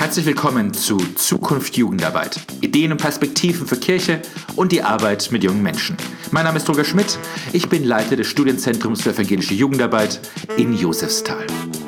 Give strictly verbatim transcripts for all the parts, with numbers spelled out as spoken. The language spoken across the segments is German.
Herzlich willkommen zu Zukunft Jugendarbeit. Ideen und Perspektiven für Kirche und die Arbeit mit jungen Menschen. Mein Name ist Roger Schmidt. Ich bin Leiter des Studienzentrums für evangelische Jugendarbeit in Josefsthal.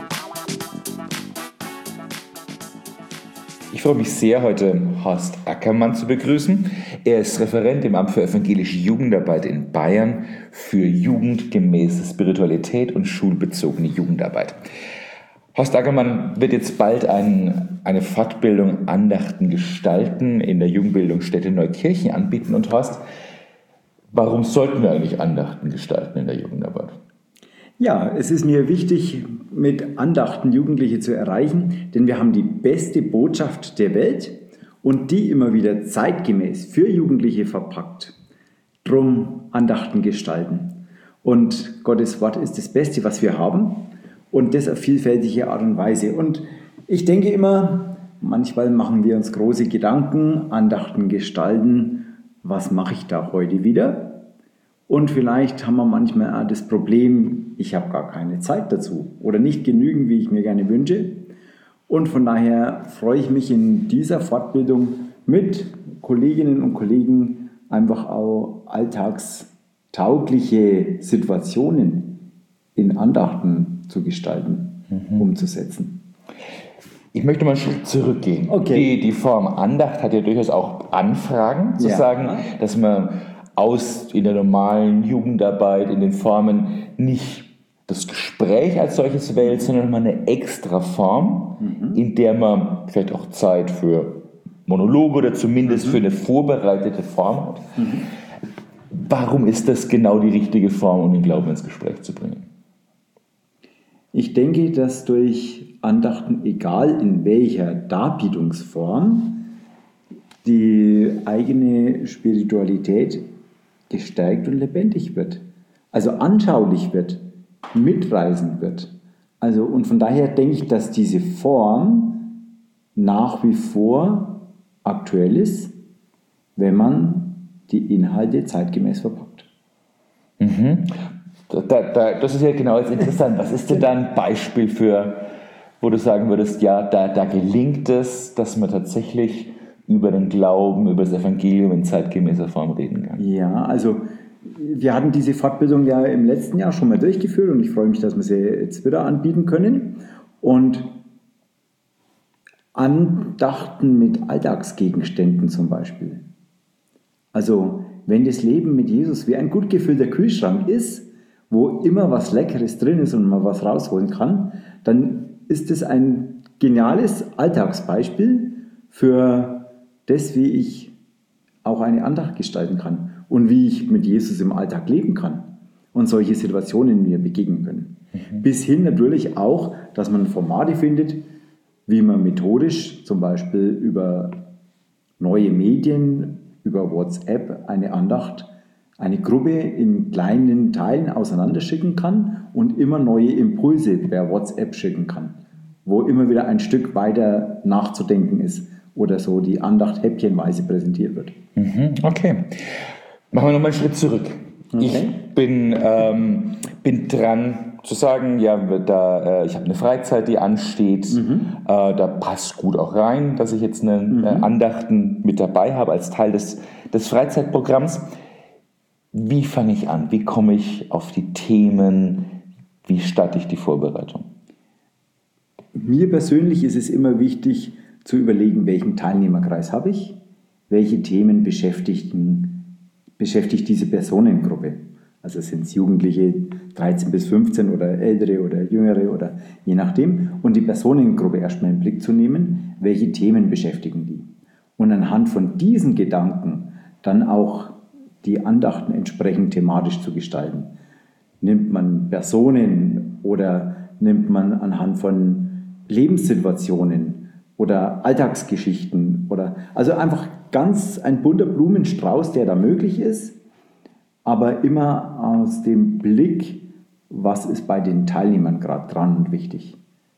Ich freue mich sehr, heute Horst Ackermann zu begrüßen. Er ist Referent im Amt für evangelische Jugendarbeit in Bayern für jugendgemäße Spiritualität und schulbezogene Jugendarbeit. Horst Ackermann wird jetzt bald ein, eine Fortbildung Andachten gestalten in der Jugendbildungsstätte Neukirchen anbieten. Und Horst, warum sollten wir eigentlich Andachten gestalten in der Jugendarbeit? Ja, es ist mir wichtig, mit Andachten Jugendliche zu erreichen, denn wir haben die beste Botschaft der Welt und die immer wieder zeitgemäß für Jugendliche verpackt. Drum Andachten gestalten. Und Gottes Wort ist das Beste, was wir haben. Und das auf vielfältige Art und Weise. Und ich denke immer, manchmal machen wir uns große Gedanken, Andachten gestalten, was mache ich da heute wieder? Und vielleicht haben wir manchmal auch das Problem, ich habe gar keine Zeit dazu oder nicht genügend, wie ich mir gerne wünsche. Und von daher freue ich mich in dieser Fortbildung mit Kolleginnen und Kollegen einfach auch alltagstaugliche Situationen in Andachten zu gestalten, mhm. umzusetzen. Ich möchte mal einen Schritt zurückgehen. Okay. Die, die Form Andacht hat ja durchaus auch Anfragen, zu ja. sagen, dass man aus in der normalen Jugendarbeit, in den Formen nicht das Gespräch als solches wählt, sondern nochmal eine extra Form, mhm. in der man vielleicht auch Zeit für Monologe oder zumindest mhm. für eine vorbereitete Form hat. Mhm. Warum ist das genau die richtige Form, um den Glauben ins Gespräch zu bringen? Ich denke, dass durch Andachten, egal in welcher Darbietungsform, die eigene Spiritualität gestärkt und lebendig wird. Also anschaulich wird, mitreisend wird. Also, und von daher denke ich, dass diese Form nach wie vor aktuell ist, wenn man die Inhalte zeitgemäß verpackt. Mhm. Da, da, das ist ja genau jetzt interessant. Was ist denn da ein Beispiel für, wo du sagen würdest, ja, da, da gelingt es, dass man tatsächlich über den Glauben, über das Evangelium in zeitgemäßer Form reden kann? Ja, also wir hatten diese Fortbildung ja im letzten Jahr schon mal durchgeführt und ich freue mich, dass wir sie jetzt wieder anbieten können. Und Andachten mit Alltagsgegenständen zum Beispiel. Also wenn das Leben mit Jesus wie ein gut gefüllter Kühlschrank ist, wo immer was Leckeres drin ist und man was rausholen kann, dann ist es ein geniales Alltagsbeispiel für das, wie ich auch eine Andacht gestalten kann und wie ich mit Jesus im Alltag leben kann und solche Situationen mir begegnen können. Mhm. Bis hin natürlich auch, dass man Formate findet, wie man methodisch zum Beispiel über neue Medien, über WhatsApp eine Andacht, eine Gruppe in kleinen Teilen auseinanderschicken kann und immer neue Impulse per WhatsApp schicken kann, wo immer wieder ein Stück weiter nachzudenken ist oder so die Andacht häppchenweise präsentiert wird. Okay, machen wir nochmal einen Schritt zurück. Okay. Ich bin, ähm, bin dran zu sagen, ja, da, äh, ich habe eine Freizeit, die ansteht, mhm. äh, da passt gut auch rein, dass ich jetzt eine mhm. äh, Andachten mit dabei habe als Teil des, des Freizeitprogramms. Wie fange ich an? Wie komme ich auf die Themen? Wie starte ich die Vorbereitung? Mir persönlich ist es immer wichtig zu überlegen, welchen Teilnehmerkreis habe ich, welche Themen beschäftigen, beschäftigt diese Personengruppe. Also sind es Jugendliche dreizehn bis fünfzehn oder Ältere oder Jüngere oder je nachdem. Und die Personengruppe erstmal im Blick zu nehmen, welche Themen beschäftigen die. Und anhand von diesen Gedanken dann auch die Andachten entsprechend thematisch zu gestalten. Nimmt man Personen oder nimmt man anhand von Lebenssituationen oder Alltagsgeschichten oder also einfach ganz ein bunter Blumenstrauß, der da möglich ist, aber immer aus dem Blick, was ist bei den Teilnehmern gerade dran und wichtig.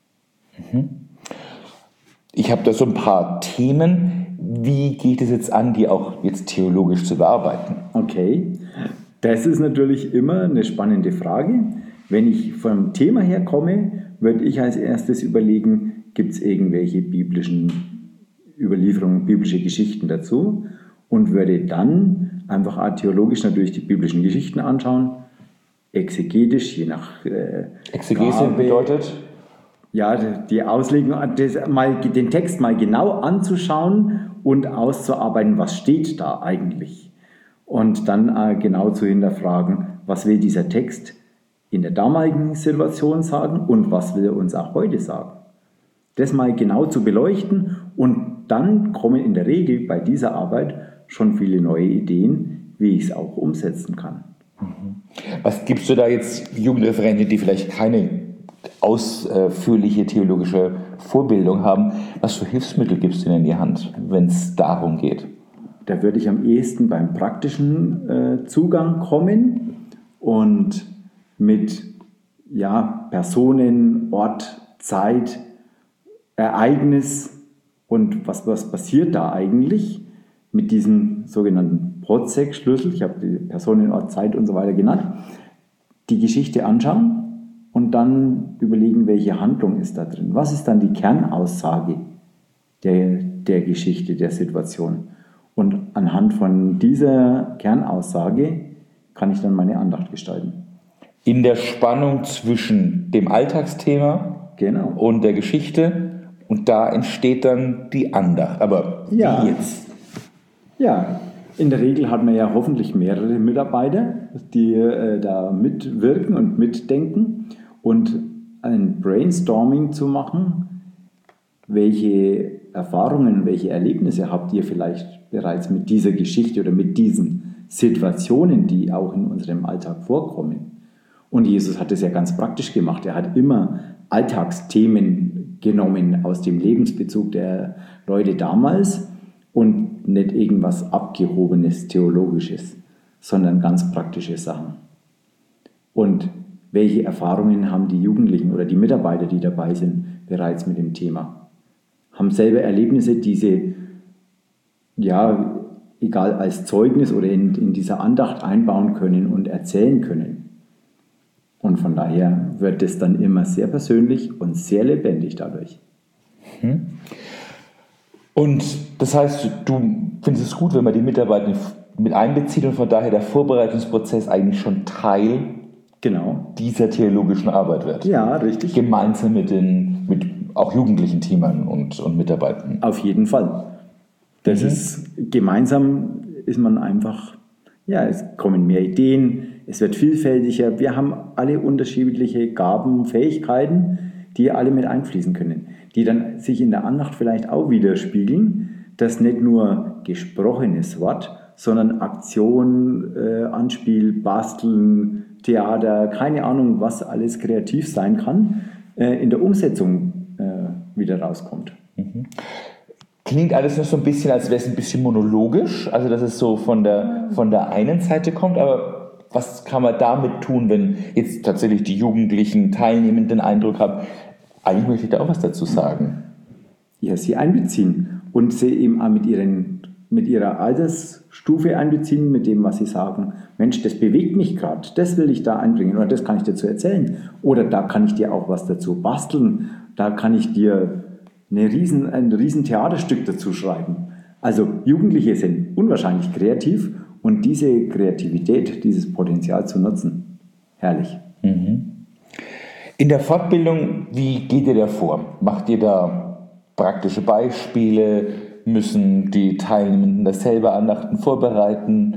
Ich habe da so ein paar Themen. Wie geht es jetzt an, die auch jetzt theologisch zu bearbeiten? Okay, das ist natürlich immer eine spannende Frage. Wenn ich vom Thema her komme, würde ich als erstes überlegen, gibt es irgendwelche biblischen Überlieferungen, biblische Geschichten dazu und würde dann einfach auch theologisch natürlich die biblischen Geschichten anschauen, exegetisch, je nach äh, Exegese Gabe, bedeutet? ja, die Auslegung, das mal, den Text mal genau anzuschauen und auszuarbeiten, was steht da eigentlich. Und dann äh, genau zu hinterfragen, was will dieser Text in der damaligen Situation sagen und was will er uns auch heute sagen. Das mal genau zu beleuchten und dann kommen in der Regel bei dieser Arbeit schon viele neue Ideen, wie ich es auch umsetzen kann. Was gibst du da jetzt Jugendreferenten, die vielleicht keine ausführliche theologische Vorbildung haben? Was für Hilfsmittel gibst du ihnen in die Hand, wenn es darum geht? Da würde ich am ehesten beim praktischen äh, Zugang kommen und mit ja, Personen, Ort, Zeit, Ereignis und was, was passiert da eigentlich mit diesem sogenannten Protzek-Schlüssel, ich habe die Personen, Ort, Zeit und so weiter genannt, die Geschichte anschauen und dann überlegen, welche Handlung ist da drin. Was ist dann die Kernaussage der, der Geschichte, der Situation? Und anhand von dieser Kernaussage kann ich dann meine Andacht gestalten. In der Spannung zwischen dem Alltagsthema Genau. und der Geschichte und da entsteht dann die Andacht. Aber ja. wie jetzt? Ja, in der Regel hat man ja hoffentlich mehrere Mitarbeiter, die äh, da mitwirken und mitdenken und ein Brainstorming zu machen, welche Erfahrungen, welche Erlebnisse habt ihr vielleicht bereits mit dieser Geschichte oder mit diesen Situationen, die auch in unserem Alltag vorkommen. Und Jesus hat es ja ganz praktisch gemacht. Er hat immer Alltagsthemen genommen aus dem Lebensbezug der Leute damals und nicht irgendwas Abgehobenes, Theologisches, sondern ganz praktische Sachen. Und welche Erfahrungen haben die Jugendlichen oder die Mitarbeiter, die dabei sind, bereits mit dem Thema? Haben selber Erlebnisse, die sie, ja, egal als Zeugnis oder in, in dieser Andacht einbauen können und erzählen können. Und von daher wird es dann immer sehr persönlich und sehr lebendig dadurch. Hm. Und das heißt, du findest es gut, wenn man die Mitarbeiter mit einbezieht und von daher der Vorbereitungsprozess eigentlich schon Teil genau. dieser theologischen Arbeit wird. Ja, richtig. Gemeinsam mit den mit auch jugendlichen Teamern und, und Mitarbeitern. Auf jeden Fall. Das mhm. ist, gemeinsam ist man einfach, ja, es kommen mehr Ideen, es wird vielfältiger, wir haben alle unterschiedliche Gaben, Fähigkeiten, die alle mit einfließen können, die dann sich in der Andacht vielleicht auch widerspiegeln, dass nicht nur gesprochenes Wort, sondern Aktion, äh, Anspiel, Basteln, Theater, keine Ahnung, was alles kreativ sein kann, äh, in der Umsetzung äh, wieder rauskommt. Mhm. Klingt alles noch so ein bisschen, als wäre es ein bisschen monologisch, also dass es so von der, von der einen Seite kommt, aber was kann man damit tun, wenn jetzt tatsächlich die jugendlichen Teilnehmenden den Eindruck haben, eigentlich möchte ich da auch was dazu sagen? Ja, sie einbeziehen und sie eben auch mit, ihren, mit ihrer Altersstufe einbeziehen, mit dem, was sie sagen. Mensch, das bewegt mich gerade, das will ich da einbringen oder das kann ich dazu erzählen. Oder da kann ich dir auch was dazu basteln, da kann ich dir eine riesen, ein riesen Theaterstück dazu schreiben. Also Jugendliche sind unwahrscheinlich kreativ und diese Kreativität, dieses Potenzial zu nutzen, herrlich. Mhm. In der Fortbildung, wie geht ihr da vor? Macht ihr da praktische Beispiele? Müssen die Teilnehmenden das selber Andachten vorbereiten?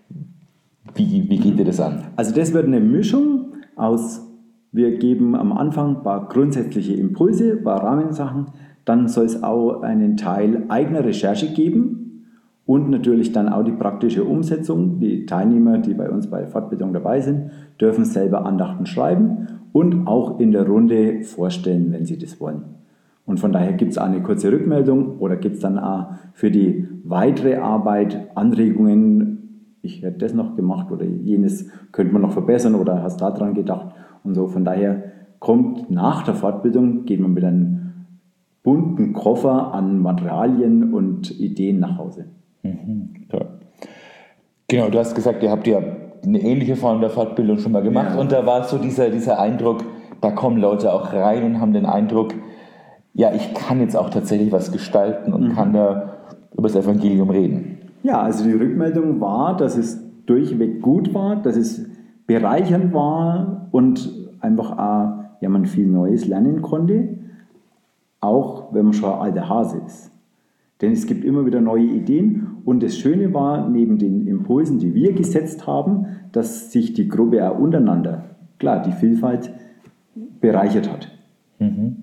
Wie, wie geht ihr das an? Also das wird eine Mischung aus, wir geben am Anfang ein paar grundsätzliche Impulse, ein paar Rahmensachen, dann soll es auch einen Teil eigener Recherche geben und natürlich dann auch die praktische Umsetzung. Die Teilnehmer, die bei uns bei der Fortbildung dabei sind, dürfen selber Andachten schreiben und auch in der Runde vorstellen, wenn sie das wollen. Und von daher gibt es auch eine kurze Rückmeldung oder gibt es dann auch für die weitere Arbeit Anregungen, ich hätte das noch gemacht oder jenes könnte man noch verbessern oder hast da dran gedacht und so. Von daher kommt nach der Fortbildung, geht man mit einem bunten Koffer an Materialien und Ideen nach Hause. Mhm, ja. Genau, du hast gesagt, ihr habt ja eine ähnliche Form der Fortbildung schon mal gemacht, ja. Und da war so dieser, dieser Eindruck, da kommen Leute auch rein und haben den Eindruck, ja, ich kann jetzt auch tatsächlich was gestalten und mhm. kann da über das Evangelium reden. Ja, also die Rückmeldung war, dass es durchweg gut war, dass es bereichernd war und einfach auch, ja, man viel Neues lernen konnte, auch wenn man schon ein alter Hase ist. Denn es gibt immer wieder neue Ideen und das Schöne war, neben den Impulsen, die wir gesetzt haben, dass sich die Gruppe auch untereinander, klar, die Vielfalt bereichert hat. Mhm.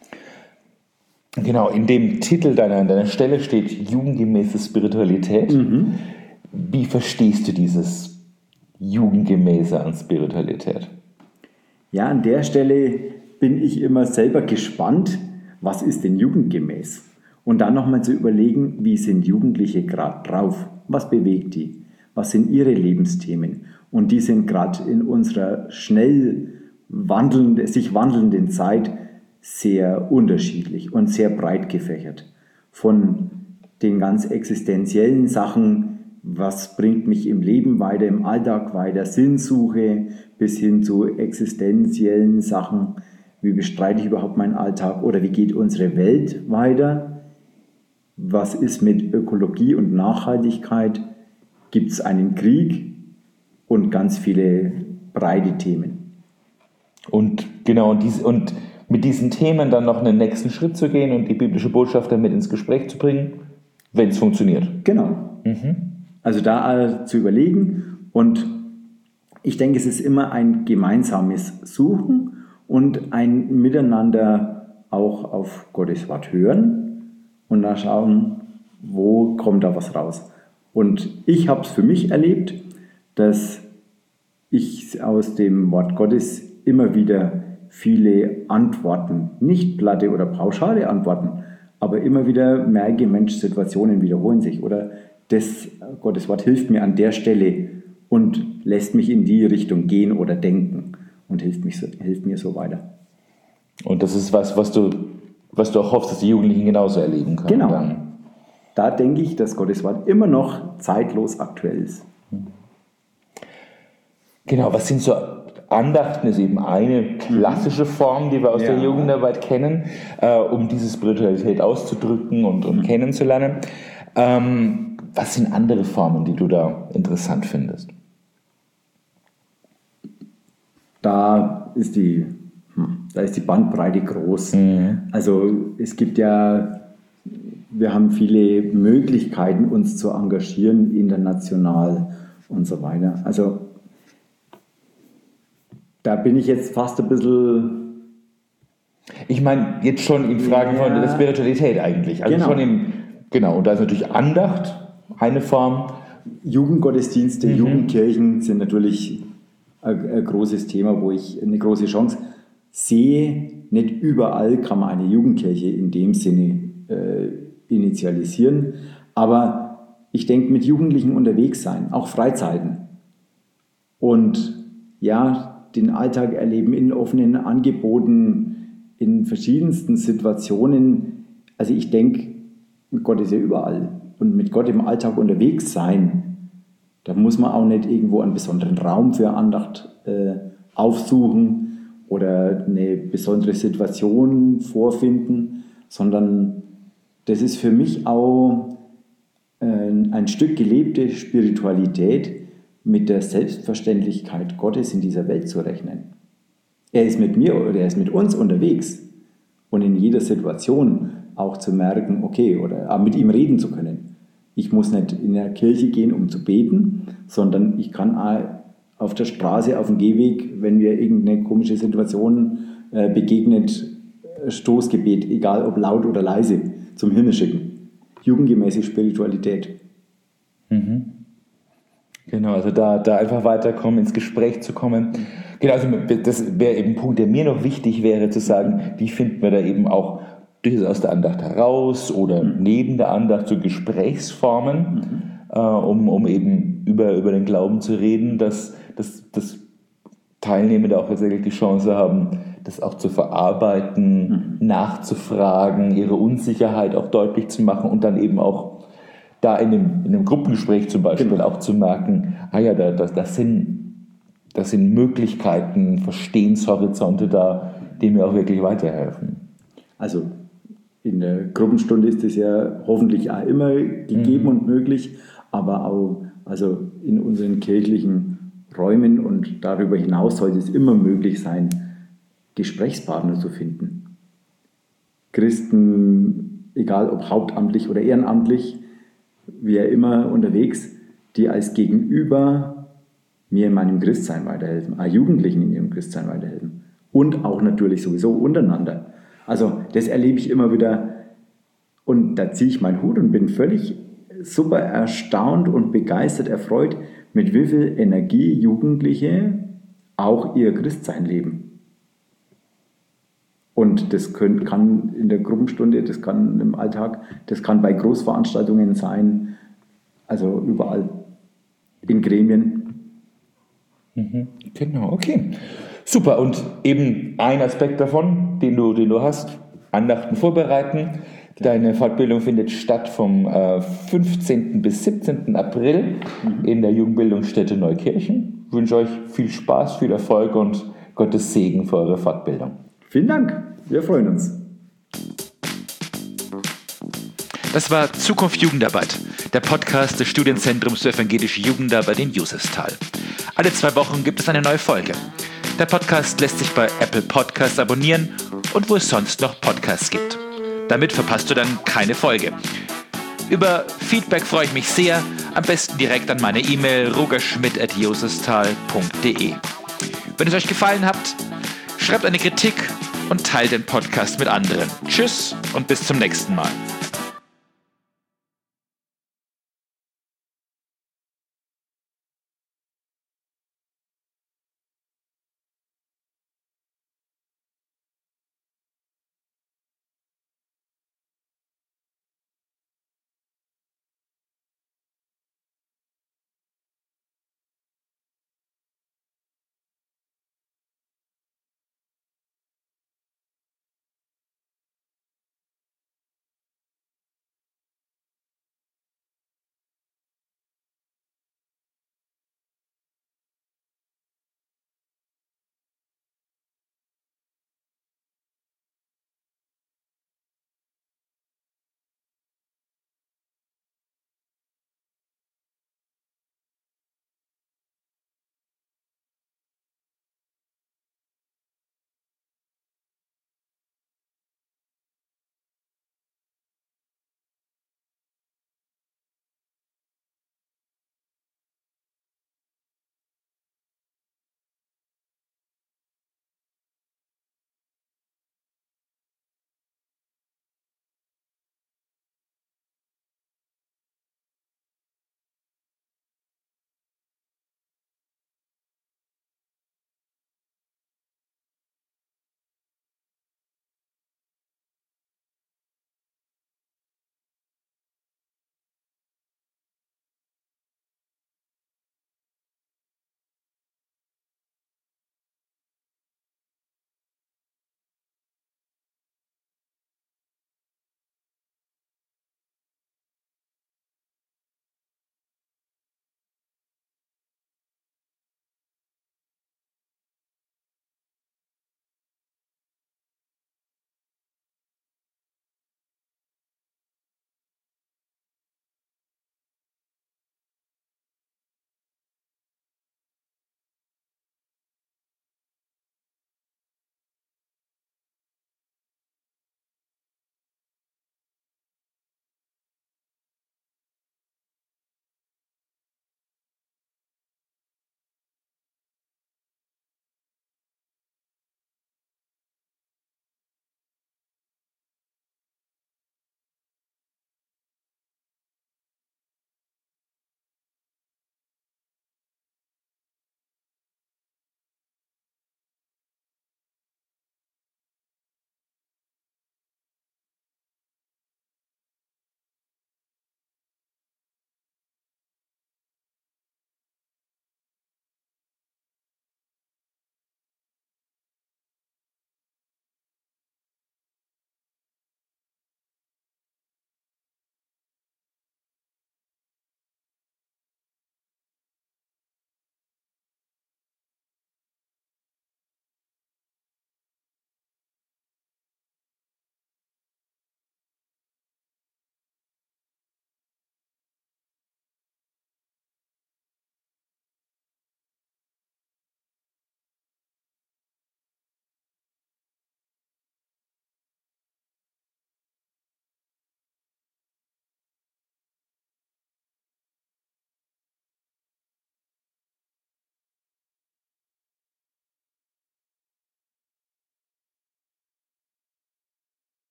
Genau, in dem Titel deiner, deiner Stelle steht jugendgemäße Spiritualität. Mhm. Wie verstehst du dieses Jugendgemäße an Spiritualität? Ja, an der Stelle bin ich immer selber gespannt, was ist denn jugendgemäß? Und dann nochmal zu überlegen, wie sind Jugendliche gerade drauf? Was bewegt die? Was sind ihre Lebensthemen? Und die sind gerade in unserer schnell wandelnden, sich wandelnden Zeit sehr unterschiedlich und sehr breit gefächert. Von den ganz existenziellen Sachen, was bringt mich im Leben weiter, im Alltag weiter, Sinnsuche, bis hin zu existenziellen Sachen, wie bestreite ich überhaupt meinen Alltag oder wie geht unsere Welt weiter? Was ist mit Ökologie und Nachhaltigkeit? Gibt es einen Krieg? Und ganz viele breite Themen. Und genau, und, dies, und mit diesen Themen dann noch einen nächsten Schritt zu gehen und die biblische Botschaft damit ins Gespräch zu bringen, wenn es funktioniert. Genau. Mhm. Also da zu überlegen und ich denke, es ist immer ein gemeinsames Suchen und ein Miteinander auch auf Gottes Wort hören und da schauen, wo kommt da was raus. Und ich habe es für mich erlebt, dass ich aus dem Wort Gottes immer wieder viele Antworten, nicht platte oder pauschale Antworten, aber immer wieder merke, Mensch, Situationen wiederholen sich oder das Gottes Wort hilft mir an der Stelle und lässt mich in die Richtung gehen oder denken und hilft, mich so, hilft mir so weiter. Und das ist was, was du, was du auch hoffst, dass die Jugendlichen genauso erleben können. Genau. Dann. Da denke ich, dass Gottes Wort immer noch zeitlos aktuell ist. Genau, was sind so Andachten? Ist eben eine klassische Form, die wir aus ja. der Jugendarbeit kennen, äh, um diese Spiritualität auszudrücken und, und mhm. kennenzulernen. Ähm, was sind andere Formen, die du da interessant findest? Da ist die, da ist die Bandbreite groß. Mhm. Also es gibt ja, wir haben viele Möglichkeiten, uns zu engagieren, international und so weiter. Also da bin ich jetzt fast ein bisschen... Ich meine, jetzt schon in Fragen ja. von der Spiritualität eigentlich. Also genau. schon im, genau, und da ist natürlich Andacht eine Form. Jugendgottesdienste, mhm. Jugendkirchen sind natürlich ein, ein großes Thema, wo ich eine große Chance sehe. Nicht überall kann man eine Jugendkirche in dem Sinne äh, initialisieren, aber ich denke, mit Jugendlichen unterwegs sein, auch Freizeiten und ja, den Alltag erleben in offenen Angeboten, in verschiedensten Situationen. Also ich denke, Gott ist ja überall und mit Gott im Alltag unterwegs sein, da muss man auch nicht irgendwo einen besonderen Raum für Andacht äh, aufsuchen oder eine besondere Situation vorfinden, sondern das ist für mich auch äh, ein Stück gelebte Spiritualität, mit der Selbstverständlichkeit Gottes in dieser Welt zu rechnen. Er ist mit mir oder er ist mit uns unterwegs und in jeder Situation auch zu merken, okay, oder mit ihm reden zu können. Ich muss nicht in der Kirche gehen, um zu beten, sondern ich kann auf der Straße, auf dem Gehweg, wenn mir irgendeine komische Situation äh, begegnet, Stoßgebet, egal ob laut oder leise, zum Himmel schicken. Jugendgemäße Spiritualität. Mhm. Genau, also da, da einfach weiterkommen, ins Gespräch zu kommen. Genau, also das wäre eben ein Punkt, der mir noch wichtig wäre, zu sagen, wie finden wir da eben auch durchaus aus der Andacht heraus oder mhm. neben der Andacht so Gesprächsformen, mhm. äh, um, um eben über, über den Glauben zu reden, dass, dass, dass Teilnehmende auch tatsächlich die Chance haben, das auch zu verarbeiten, mhm. nachzufragen, ihre Unsicherheit auch deutlich zu machen und dann eben auch da in einem, in einem Gruppengespräch zum Beispiel genau. auch zu merken, ah ja, da, da, das, sind, das sind Möglichkeiten, Verstehenshorizonte da, die mir auch wirklich weiterhelfen. Also in der Gruppenstunde ist es ja hoffentlich auch immer gegeben mhm. und möglich, aber auch also in unseren kirchlichen Räumen und darüber hinaus sollte es immer möglich sein, Gesprächspartner zu finden. Christen, egal ob hauptamtlich oder ehrenamtlich, wie er immer unterwegs, die als Gegenüber mir in meinem Christsein weiterhelfen, auch Jugendlichen in ihrem Christsein weiterhelfen und auch natürlich sowieso untereinander. Also das erlebe ich immer wieder und da ziehe ich meinen Hut und bin völlig super erstaunt und begeistert, erfreut, mit wie viel Energie Jugendliche auch ihr Christsein leben. Und das können, kann in der Gruppenstunde, das kann im Alltag, das kann bei Großveranstaltungen sein, also überall in Gremien. Mhm, genau, okay. Super, und eben ein Aspekt davon, den du, den du hast, Andachten vorbereiten. Deine Fortbildung findet statt vom äh, fünfzehnten bis siebzehnten April mhm. in der Jugendbildungsstätte Neukirchen. Ich wünsche euch viel Spaß, viel Erfolg und Gottes Segen für eure Fortbildung. Vielen Dank, wir freuen uns. Das war Zukunft Jugendarbeit, der Podcast des Studienzentrums für evangelische Jugendarbeit in Josefsthal. Alle zwei Wochen gibt es eine neue Folge. Der Podcast lässt sich bei Apple Podcasts abonnieren und wo es sonst noch Podcasts gibt. Damit verpasst du dann keine Folge. Über Feedback freue ich mich sehr, am besten direkt an meine E-Mail rogerschmidt at josefsthal punkt de. Wenn es euch gefallen hat, schreibt eine Kritik und teilt den Podcast mit anderen. Tschüss und bis zum nächsten Mal.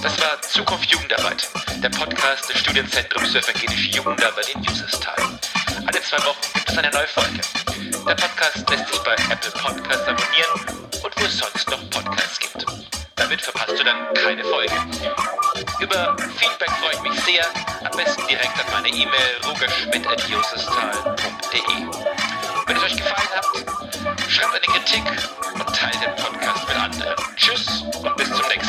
Das war Zukunft Jugendarbeit, der Podcast des Studienzentrums für evangelische Jugendarbeit in Jusestal. Alle zwei Wochen gibt es eine neue Folge. Der Podcast lässt sich bei Apple Podcasts abonnieren und wo es sonst noch Podcasts gibt. Damit verpasst du dann keine Folge. Über Feedback freue ich mich sehr. Am besten direkt an meine E-Mail rogerschmidt at jusestal punkt de. Wenn es euch gefallen hat, schreibt eine Kritik und teilt den Podcast mit anderen. Tschüss und bis zum nächsten Mal.